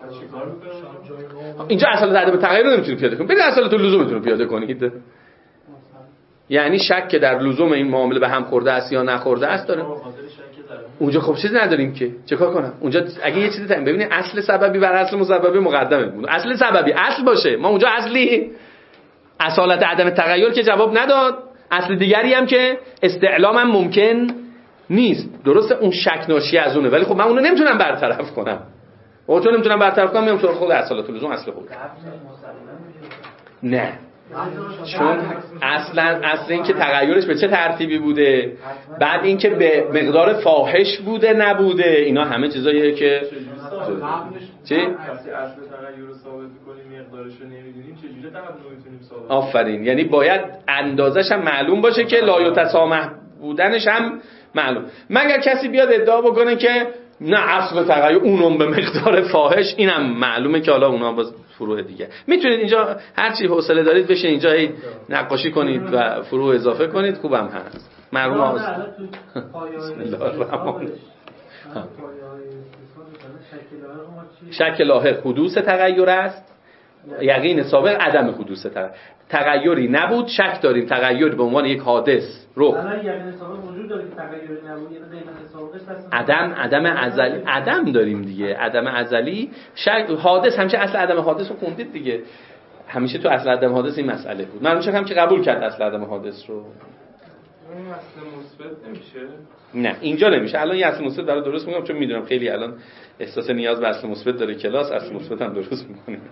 اینجا اصالت عدم تغییر نمیتونیم پیاده کنیم، بده اصالت اللزوم میتونیم پیاده کنید. یعنی شک که در لزوم این معامله به هم خورده است یا نخورده است داره. اونجا خب چیزی نداریم که چیکار کنم اونجا. اگه یه چیزی ببینید اصل سببی بر اصل مسببی مقدمه بود، اصل سببی اصل باشه، ما اونجا اصلی اصالت عدم تغییر که جواب نداد، اصل دیگری هم که استعلام هم ممکن نیست، درسته اون شک ناشی از اونه، ولی خب من اونو نمیتونم برطرف کنم. چون نمیتونم برطرف کنم میام تو خود اصالت اللزوم اصل خود. نه، چون اصل این که تغییرش به چه ترتیبی بوده، بعد این که به مقدار فاحش بوده نبوده، اینا همه چیزاییه که چی؟ اصل تغییر رو ثابت کنیم مقدارش رو نمیدونیم چجوری تغییر میتونیم ثابت؟ آفرین، یعنی باید اندازش هم معلوم باشه که لا یتسامح بودنش هم معلوم، مگر کسی بیاد ادعا بکنه که نه اصل تغییر اونم به مقدار فاحش، اینم معلومه که حالا اونا باز فروع دیگه. میتونید اینجا هر چی حوصله دارید بشه اینجا نقاشی کنید و فروع اضافه کنید، خوبم هست. مرحوم آقا بسم الله الرحمن شک لاحق حدوث تغییر است، یقین سابق عدم حدوث تغییر. تغییری نبود، شک داریم تغییر به عنوان یک حادث رخ. یقین سابق وجود داره که تغییری نبود، یعنی قیمت سابقش عدم ازلی، عدم داریم دیگه، عدم ازلی. شک حادث همیشه اصل عدم حادث رو خوندید دیگه، همیشه تو اصل عدم حادث این مسئله بود. معلوم شد هم که قبول کرد اصل عدم حادث رو. این اصل مثبت نمیشه؟ نه اینجا نمیشه. الان یه اصل مثبت برای درست میگم، چون میدونم خیلی الان احساس نیاز به اصل مثبت داره کلاس، اصل مثبت هم درست میکنیم.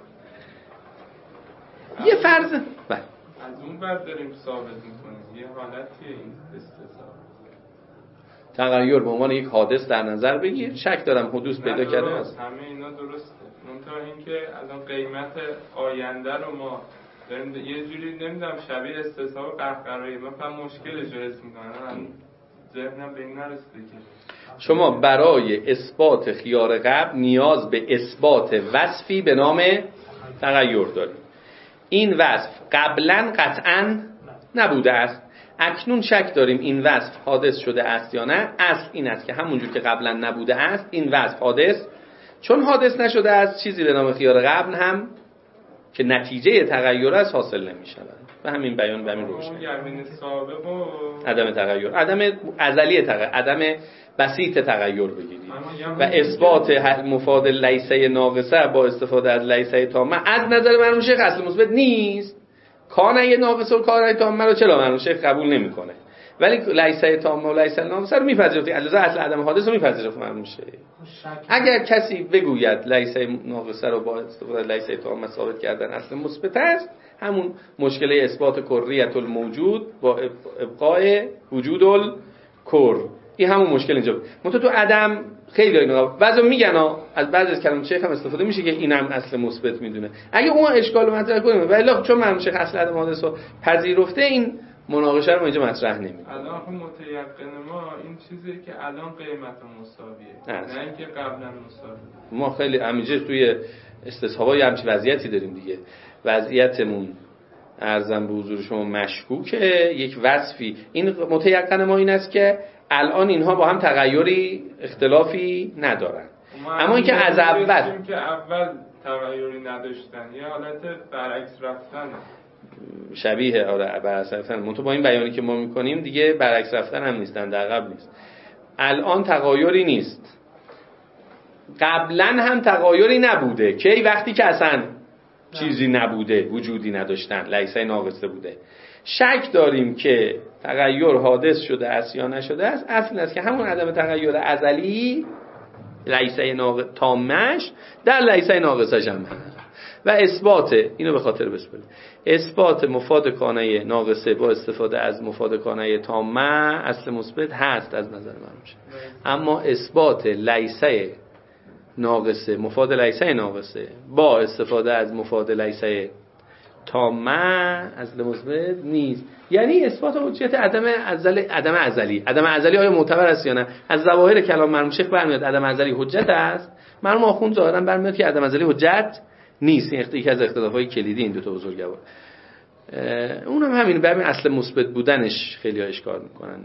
یه فرض بله از اون بعد داریم ثابت میکنیم یه حالتیه این استثاب. تغییر به عنوان یک حادث در نظر بگیر، شک دارم حدوث پیدا کرده است. همه اینا درسته، منتها اینکه الان قیمت آینده رو ما داریم یه جوری نمیدونم شبیه استصحاب قهقرایی، من فهم مشکلش رو حس میکنم، ذهنم به این نرسیده که شما برای اثبات خیار قبل نیاز به اثبات وصفی به نام تغییر دارید. این وصف قبلا قطعا نبوده است، اکنون شک داریم این وصف حادث شده است یا نه. اصل این است که همونجور که قبلا نبوده است این وصف حادث چون حادث نشده از چیزی به نام خیار قبل هم که نتیجه تغییر است حاصل نمی‌شود. به همین بیان به همین روشن. یعنی سابق و عدم تغییر، عدم ازلی تغییر، عدم بسیط تغییر بگیرید و اثبات مفاد لیسه ناقصه با استفاده از لیسه تامه از نظر مرحوم شیخ اصل مثبت نیست. کانه ناقصه و کانه تامه رو چرا مرحوم شیخ قبول نمی‌کنه، ولی لیسه تامه و لیسه ناقصه رو میپذیره. علاوه اصل عدم حادث رو میپذیره مرحوم شیخ. اگر کسی بگوید لیسه ناقصه رو با استفاده از لیسه تامه ثابت کردن اصل مثبت است، همون مشکل اثبات کریت الموجود با ابقاء وجود الکر، این همون مشکل اینجا بود. منتها تو عدم خیلی اینا بعضی میگن از بعضی از کلمات شیخ هم استفاده میشه که اینم اصل مثبت میدونه. اگه اون اشکال رو مطرح کنیم ولی چون مرحوم شیخ اصل عدم حادث رو پذیرفته، این مناقشه رو ما اینجا مطرح نمی‌کنیم. الان خب متيقن ما این چیزی که الان قیمت مساویه، نه اینکه قبلا مساوی. ما خیلی همینجا توی استصحابای همچین وضعیتی داریم دیگه. وضعیتمون ارزم به حضور شما مشکوکه، یک وصفی. این متيقن ما این است که الان اینها با هم تغییری اختلافی ندارن، اما اینکه از اول تغییری نداشتن یه حالت برعکس رفتن شبیه برعکس رفتن. منتها با این بیانی که ما میکنیم دیگه برعکس رفتن هم نیستن، در قبل نیست. الان تغییری نیست، قبلا هم تغییری نبوده که وقتی که اصلا چیزی نبوده، وجودی نداشتن، لیسه ناقصه بوده. شک داریم که تغییر حادث شده است یا نشده است. اصل است که همون عدم تغییر ازلی لیسه تامش در لیسه ناقصش هم هست و اثبات اینو به خاطر بسپارید، اثبات مفاد کانه ناقصه با استفاده از مفاد کانه تامه اصل مثبت هست از نظر من میشه. اما اثبات لیسه ناقصه، مفاد لیسه ناقصه با استفاده از مفاد لیسه تامه اصل مثبت نیست. یعنی اثبات حجیت عدم ازلی. عدم ازلی آیا معتبر است یا نه؟ از ظواهر کلام مرحوم شیخ برمیاد عدم ازلی حجت است. مرحوم آخوند ظاهرا برمیاد که عدم ازلی حجت نیست. این یکی از اختلافات کلیدی این دو تا بزرگوار. اونم همین، ببین اصل مثبت بودنش خیلی ها اشکال میکنن.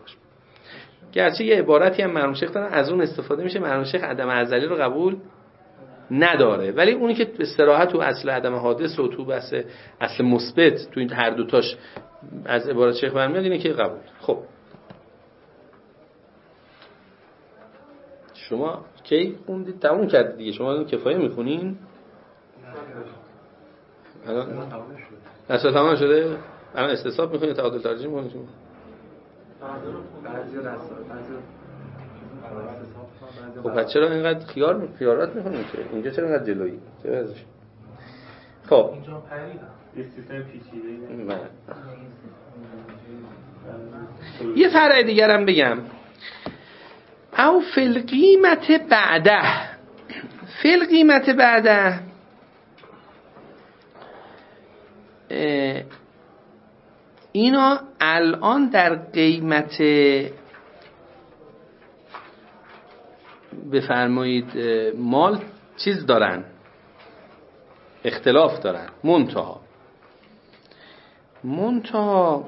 گرچه یه عبارتی هم مرحوم شیخ دارن از اون استفاده میشه، مرحوم شیخ عدم ازلی رو قبول نداره، ولی اونی که به صراحت تو اصل عدم حادث و تو بحث اصل مثبت تو این هر دو تاش از عبارت شیخ برمیاد اینه که قبول. خب شما کی خوندید؟ تموم کردید دیگه. شما الان کفایه میخونین؟ الان اصلا تمام شده؟ الان استصحاب میخونید، تعادل ترجیح میخونید شما؟ خب پس چرا اینقدر خیارات میخونید که؟ اینجا چرا اینقدر جلویی؟ چرا ازش؟ خب اینجا پریدم سیستم پیچیده. یه فرع دیگر هم بگم. او فی القیمت بعده، فی القیمت بعده اینا الان در قیمت بفرمایید مال چیز دارن، اختلاف دارن. منتها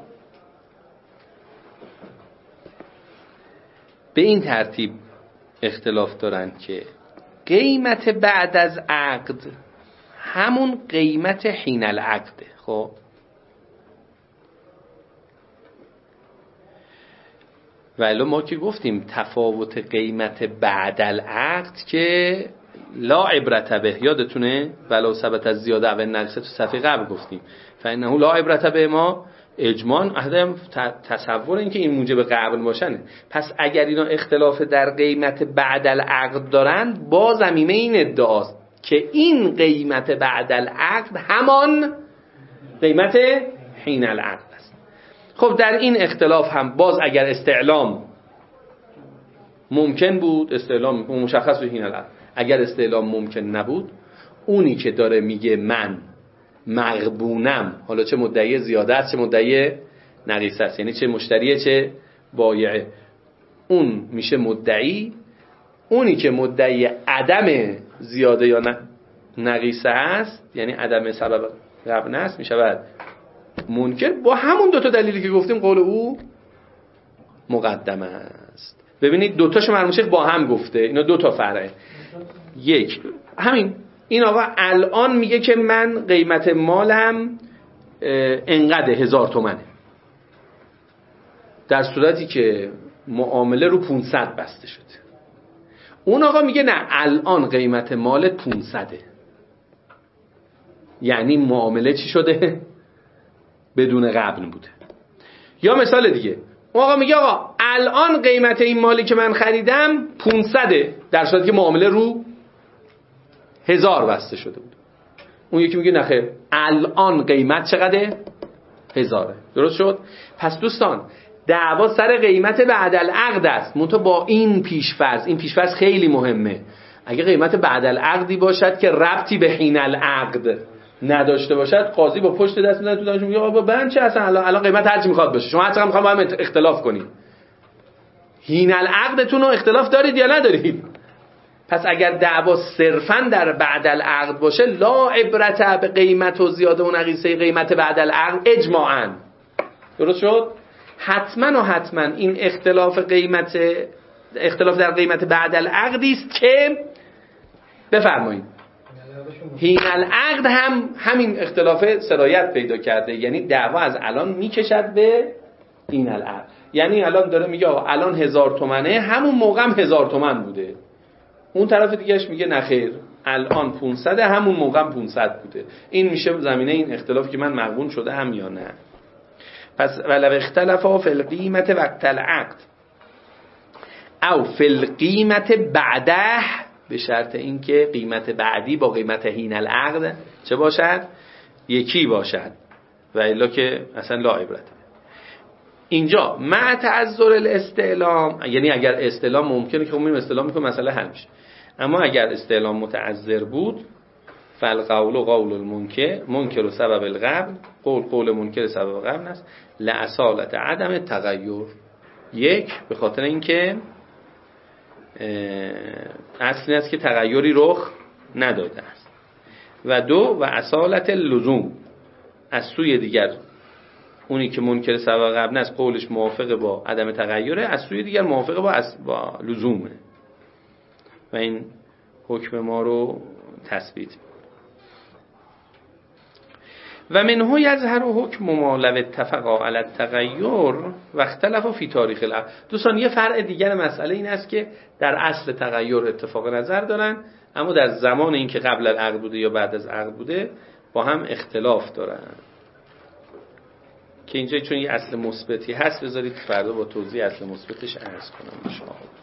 به این ترتیب اختلاف دارن که قیمت بعد از عقد همون قیمت حین العقده. خب ولی ما که گفتیم تفاوت قیمت بعد العقد که لا عبرت به، یادتونه ولو ثبت از زیاده و نقصه تو صفحه قبل گفتیم فانه لا عبرت به ما اجماع عدم تصور این که این موجب قبل باشنه. پس اگر اینا اختلاف در قیمت بعد العقد دارن، با زمینه این ادعاست که این قیمت بعد العقد همان قیمت حین العقد است. خب در این اختلاف هم باز اگر استعلام ممکن بود، استعلام مشخص به حین العقد، اگر استعلام ممکن نبود، اونی که داره میگه من مغبونم، حالا چه مدعی زیاده است چه مدعی نقیصه است، یعنی چه مشتریه چه بایعه، اون میشه مدعی. اونی که مدعی عدم زیاده یا نقیصه است، یعنی عدم سبب غبن است، میشه منکر. با همون دوتا دلیلی که گفتیم قول او مقدم است. ببینید دوتاشو مرحوم شیخ با هم گفته، اینا دوتا فرعه. یک همین این آقا الان میگه که من قیمت مالم انقدر 1000 تومنه، در صورتی که معامله رو 500 بسته شده. اون آقا میگه نه الان قیمت مالت 500، یعنی معامله چی شده؟ بدون قبل بوده. یا مثال دیگه اون آقا میگه آقا الان قیمت این مالی که من خریدم 500، در صورتی که معامله رو 1000 بسته شده بود. اون یکی میگه نخیر الان قیمت چقدره؟ 1000. درست شد؟ پس دوستان دعوا سر قیمت بعد العقد است، منتها با این پیش‌فرض. این پیش‌فرض خیلی مهمه. اگه قیمت بعد العقدی باشد که ربطی به حین العقد نداشته باشد، قاضی با پشت دست میزنه تو دانش میگه آقا ببین چه اصلا الان قیمت هرچی میخواد باشه، شما هر میخوام با هم اختلاف کنید. حین العقدتون رو اختلاف دارید یا ندارید؟ پس اگر دعوا صرفاً در بعد العقد باشه، لا عبرت به قیمت و زیاده و نقیصه قیمت بعد العقد اجماعاً. درست شد؟ حتما این اختلاف در قیمت بعد العقدی است که بفرمایید حین العقد هم همین اختلاف سرایت پیدا کرده، یعنی دعوا از الان میکشد به حین العقد. یعنی الان داره میگه الان 1000 تومنه، همون موقع هم 1000 تومن بوده. اون طرف دیگهش میگه نخیر الان 500، همون موقع هم 500 بوده. این میشه زمینه این اختلاف که من مغبون شده هم یا نه. پس ولو اختلفا فی القیمت وقت العقد او فی القیمت بعده، به شرط اینکه قیمت بعدی با قیمت حین العقد چه باشد؟ یکی باشد، و الا که اصلا لا عبرت. اینجا مع تعذر الاستعلام، یعنی اگر استعلام ممکنه که میریم استعلام میکنیم مسئله حل میشه، اما اگر استعلام متعذر بود فالقول قول المنکر منکر سبب القبل، قول منکر سبب قبل است، لاصالت عدم تغییر. یک، به خاطر اینکه اصلی است که تغییری رخ نداده است، و دو، و اصالت لزوم، از سوی دیگر اونی که منکر سبب قبل است قولش موافق با عدم تغییره، از سوی دیگر موافق با لزومه، و این حکم ما رو تثبیت. و منه یظهر حکم ما لو اتفقا علی التغیر و اختلفوا فی تاریخ العقد. دوستان یه فرع دیگر مسئله این است که در اصل تغییر اتفاق نظر دارن، اما در زمان این که قبل العقد بوده یا بعد از عقد بوده با هم اختلاف دارن، که اینجا چون یه اصل مثبتی هست بذارید فردا با توضیح اصل مثبتش عرض کنم ان شاء الله.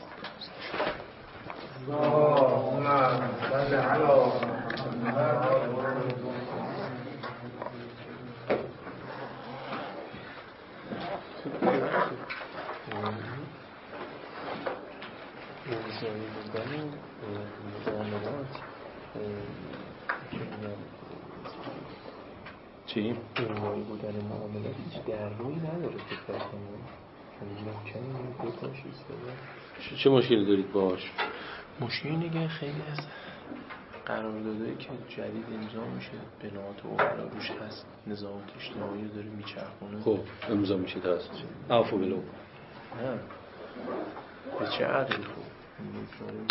چی؟ اینوایی بودن معاملات هیچ دروی نداره که فکر کنیم ممکنه این دوتا چیز. چه مشکلی دارید باهاش؟ مشکلی اینه که خیلی از قراردادایی که جدید امضا میشه بنات و اولا روش هست نظامات اجتماعی رو داره میچرخونه. خب امضا میشه توسط عفو بلو نه به چه عقلی؟ خب